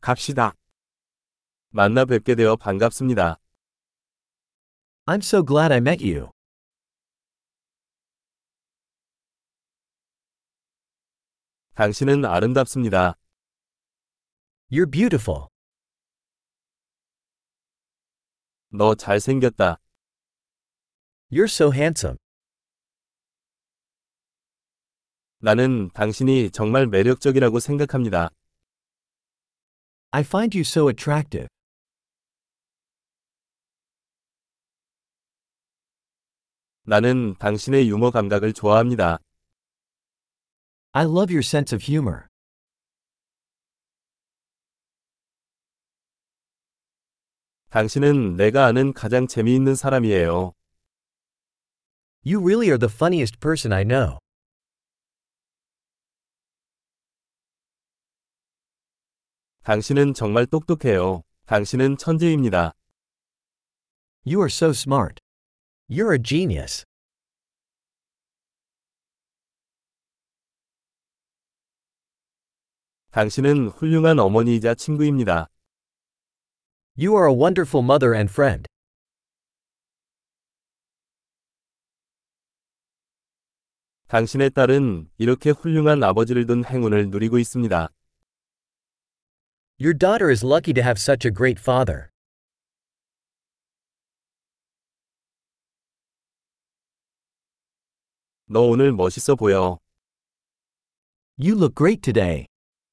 갑시다. 만나 뵙게 되어 반갑습니다. I'm so glad I met you. 당신은 아름답습니다. You're beautiful. 너 잘생겼다. You're so handsome. 나는 당신이 정말 매력적이라고 생각합니다. I find you so attractive. 나는 당신의 유머 감각을 좋아합니다. I love your sense of humor. 당신은 내가 아는 가장 재미있는 사람이에요. You really are the funniest person I know. 당신은 정말 똑똑해요. 당신은 천재입니다. You are so smart. You're a genius. 당신은 훌륭한 어머니이자 친구입니다. You are a wonderful mother and friend. 당신의 딸은 이렇게 훌륭한 아버지를 둔 행운을 누리고 있습니다. Your daughter is lucky to have such a great father. 너 오늘 멋있어 보여. You look great today.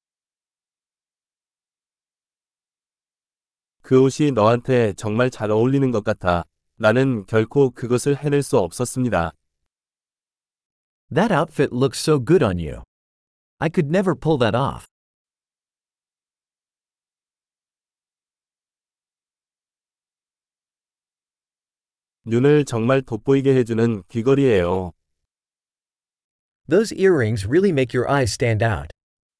그 옷이 너한테 정말 잘 어울리는 것 같아. 나는 결코 그것을 해낼 수 없었습니다. That outfit looks so good on you. I could never pull that off. 눈을 정말 돋보이게 해주는 귀걸이에요. Those earrings really make your eyes stand out.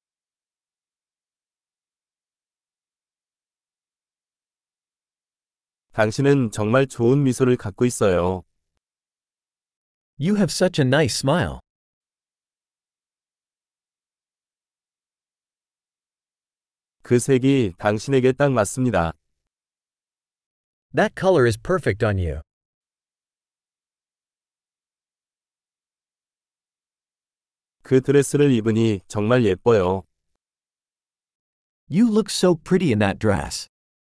당신은 정말 좋은 미소를 갖고 있어요. You have such a nice smile. 그 색이 당신에게 딱 맞습니다. That color is perfect on you. 그 드레스를 입으니 정말 예뻐요. You look so pretty in that dress.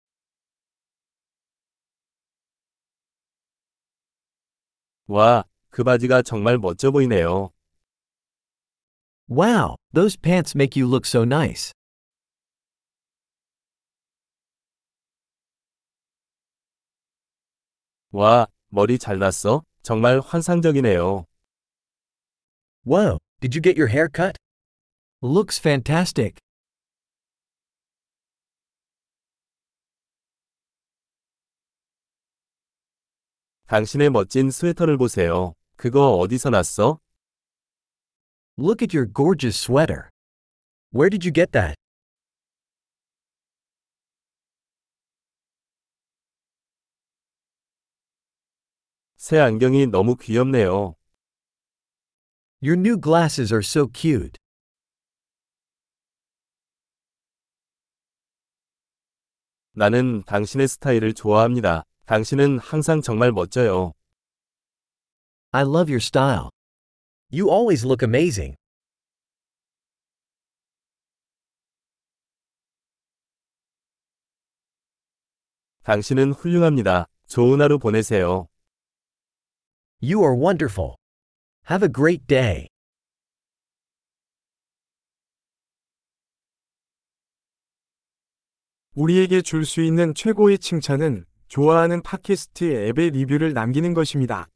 와, 그 바지가 정말 멋져 보이네요. Wow, those pants make you look so nice. 와, 머리 잘났어? 정말 환상적이네요. Whoa, did you get your hair cut? Looks fantastic. 당신의 멋진 스웨터를 보세요. 그거 어디서 났어? Look at your gorgeous sweater. Where did you get that? 새 안경이 너무 귀엽네요. Your new glasses are so cute. 나는 당신의 스타일을 좋아합니다. 당신은 항상 정말 멋져요. I love your style. You always look amazing. 당신은 훌륭합니다. 좋은 하루 보내세요. You are wonderful. Have a great day. 우리에게 줄 수 있는 최고의 칭찬은 좋아하는 팟캐스트 앱의 리뷰를 남기는 것입니다.